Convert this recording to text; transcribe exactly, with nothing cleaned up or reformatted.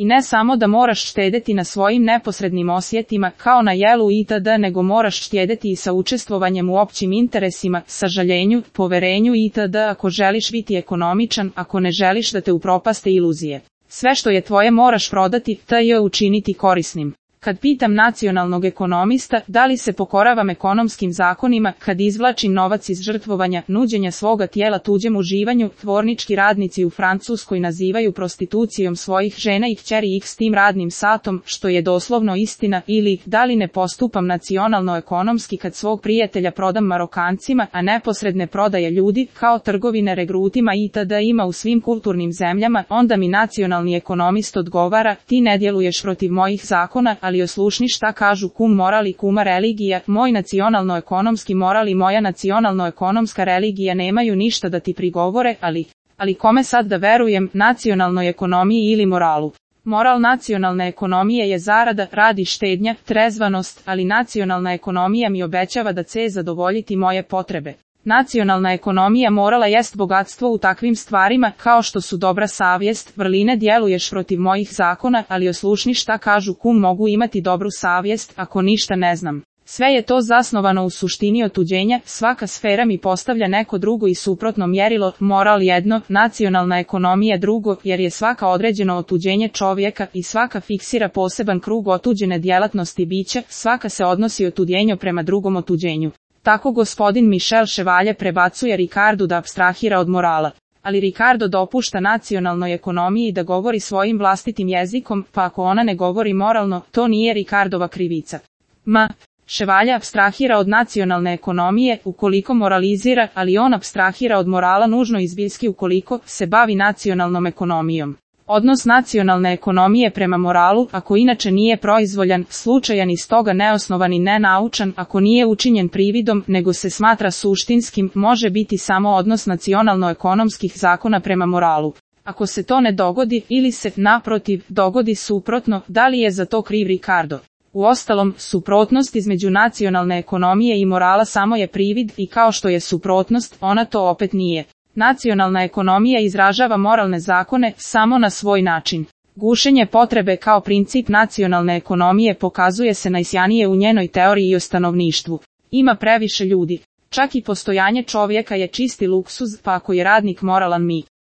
I ne samo da moraš štedeti na svojim neposrednim osjetima, kao na jelu itd., nego moraš štedeti i sa učestvovanjem u općim interesima, sažaljenju, poverenju itd. Ako želiš biti ekonomičan, ako ne želiš da te upropaste iluzije. Sve što je tvoje moraš prodati, te učiniti korisnim. Kad pitam nacionalnog ekonomista da li se pokoravam ekonomskim zakonima, kad izvlačim novac iz žrtvovanja, nuđenja svoga tijela tuđem uživanju, tvornički radnici u Francuskoj nazivaju prostitucijom svojih žena i kćeri ih s tim radnim satom, što je doslovno istina, ili da li ne postupam nacionalno ekonomski kad svog prijatelja prodam Marokancima, a neposredne prodaje ljudi, kao trgovine regrutima itd. Ima u svim kulturnim zemljama, onda mi nacionalni ekonomist odgovara, ti ne djeluješ protiv mojih zakona, ali oslušni šta kažu kum moral i kuma religija, moj nacionalno-ekonomski moral i moja nacionalno-ekonomska religija nemaju ništa da ti prigovore, ali, ali kome sad da verujem, nacionalnoj ekonomiji ili moralu? Moral nacionalne ekonomije je zarada, rad i štednja, trezvanost, ali nacionalna ekonomija mi obećava da će zadovoljiti moje potrebe. Nacionalna ekonomija morala jest bogatstvo u takvim stvarima, kao što su dobra savjest, vrline djeluješ protiv mojih zakona, ali oslušni šta kažu kum mogu imati dobru savjest, ako ništa ne znam. Sve je to zasnovano u suštini otuđenja, svaka sfera mi postavlja neko drugo i suprotno mjerilo, moral jedno, nacionalna ekonomija drugo, jer je svaka određeno otuđenje čovjeka i svaka fiksira poseban krug otuđene djelatnosti bića, svaka se odnosi otuđenju prema drugom otuđenju. Tako gospodin Michel Chevalier prebacuje Ricardu da apstrahira od morala. Ali Ricardo dopušta nacionalnoj ekonomiji da govori svojim vlastitim jezikom, pa ako ona ne govori moralno, to nije Ricardova krivica. Ma, Chevalier apstrahira od nacionalne ekonomije ukoliko moralizira, ali on apstrahira od morala nužno izbiljski ukoliko se bavi nacionalnom ekonomijom. Odnos nacionalne ekonomije prema moralu, ako inače nije proizvoljan, slučajan i stoga neosnovan i nenaučan, ako nije učinjen prividom, nego se smatra suštinskim, može biti samo odnos nacionalno-ekonomskih zakona prema moralu. Ako se to ne dogodi, ili se, naprotiv, dogodi suprotno, da li je za to kriv Ricardo? Uostalom, suprotnost između nacionalne ekonomije i morala samo je privid i kao što je suprotnost, ona to opet nije. Nacionalna ekonomija izražava moralne zakone samo na svoj način. Gušenje potrebe kao princip nacionalne ekonomije pokazuje se najsjanije u njenoj teoriji o stanovništvu. Ima previše ljudi. Čak i postojanje čovjeka je čisti luksuz, pa ako je radnik moralan mi